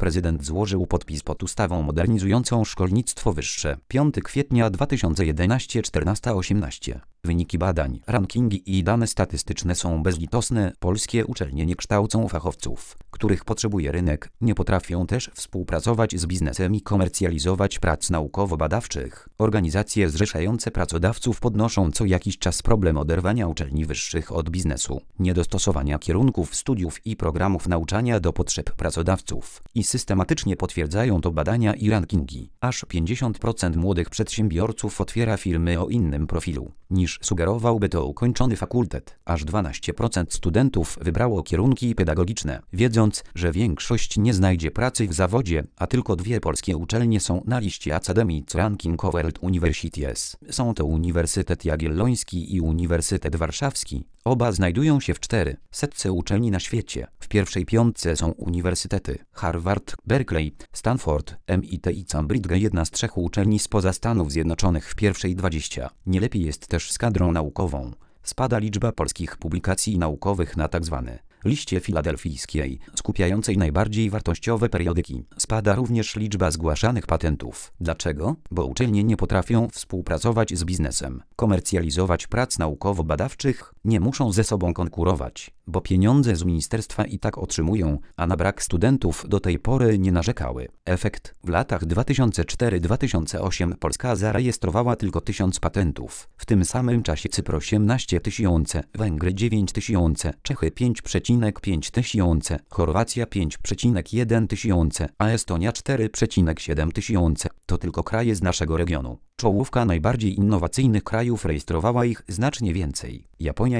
Prezydent złożył podpis pod ustawą modernizującą szkolnictwo wyższe. 5 kwietnia 2011, 14:18. Wyniki badań, rankingi i dane statystyczne są bezlitosne. Polskie uczelnie nie kształcą fachowców, których potrzebuje rynek, nie potrafią też współpracować z biznesem i komercjalizować prac naukowo-badawczych. Organizacje zrzeszające pracodawców podnoszą co jakiś czas problem oderwania uczelni wyższych od biznesu, niedostosowania kierunków studiów i programów nauczania do potrzeb pracodawców i systematycznie potwierdzają to badania i rankingi. Aż 50% młodych przedsiębiorców otwiera firmy o innym profilu niż sugerowałby to ukończony fakultet. Aż 12% studentów wybrało kierunki pedagogiczne, wiedząc, że większość nie znajdzie pracy w zawodzie, a tylko 2 polskie uczelnie są na liście Academic Ranking of World Universities. Są to Uniwersytet Jagielloński i Uniwersytet Warszawski. Oba znajdują się w 400 uczelni na świecie. W pierwszej 5 są uniwersytety Harvard, Berkeley, Stanford, MIT i Cambridge. Jedna z 3 uczelni spoza Stanów Zjednoczonych w pierwszej 20. Nie lepiej jest też z kadrą naukową. Spada liczba polskich publikacji naukowych na tzw. liście filadelfijskiej, skupiającej najbardziej wartościowe periodyki. Spada również liczba zgłaszanych patentów. Dlaczego? Bo uczelnie nie potrafią współpracować z biznesem, komercjalizować prac naukowo-badawczych, nie muszą ze sobą konkurować, bo pieniądze z ministerstwa i tak otrzymują, a na brak studentów do tej pory nie narzekały. Efekt: w latach 2004-2008 Polska zarejestrowała tylko 1000 patentów. W tym samym czasie Cypr 18 000, Węgry 9 000, Czechy 5,5 tysiące, Chorwacja 5,1 tysiące, a Estonia 4,7 tysiące. To tylko kraje z naszego regionu. Czołówka najbardziej innowacyjnych krajów rejestrowała ich znacznie więcej. Japonia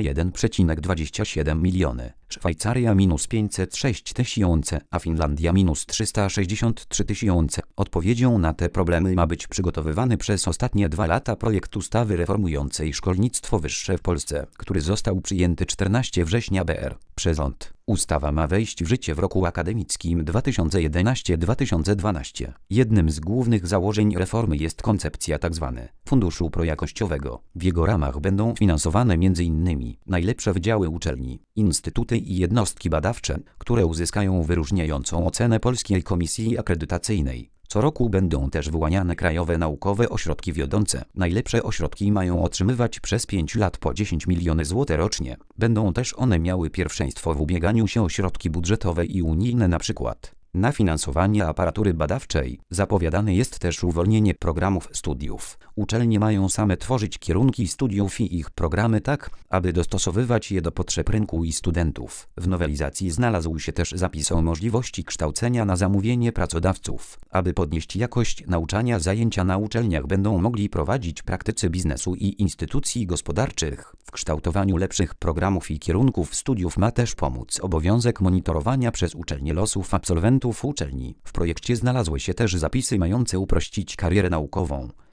1,27 miliony, Szwajcaria -506 tysiące, a Finlandia -363 tysiące. Odpowiedzią na te problemy ma być przygotowywany przez ostatnie 2 lata projekt ustawy reformującej szkolnictwo wyższe w Polsce, który został przyjęty 14 września br. przez rząd. Ustawa ma wejść w życie w roku akademickim 2011-2012. Jednym z głównych założeń reformy jest koncepcja tzw. funduszu projakościowego. W jego ramach będą finansowane m.in. najlepsze wydziały uczelni, instytuty i jednostki badawcze, które uzyskają wyróżniającą ocenę Polskiej Komisji Akredytacyjnej. Co roku będą też wyłaniane krajowe naukowe ośrodki wiodące. Najlepsze ośrodki mają otrzymywać przez 5 lat po 10 milionów złotych rocznie. Będą też one miały pierwszeństwo w ubieganiu się o środki budżetowe i unijne, np. na finansowanie aparatury badawczej. Zapowiadane jest też uwolnienie programów studiów. Uczelnie mają same tworzyć kierunki studiów i ich programy tak, aby dostosowywać je do potrzeb rynku i studentów. W nowelizacji znalazł się też zapis o możliwości kształcenia na zamówienie pracodawców. Aby podnieść jakość nauczania, zajęcia na uczelniach będą mogli prowadzić praktycy biznesu i instytucji gospodarczych. W kształtowaniu lepszych programów i kierunków studiów ma też pomóc obowiązek monitorowania przez uczelnie losów absolwentów uczelni. W projekcie znalazły się też zapisy mające uprościć karierę naukową.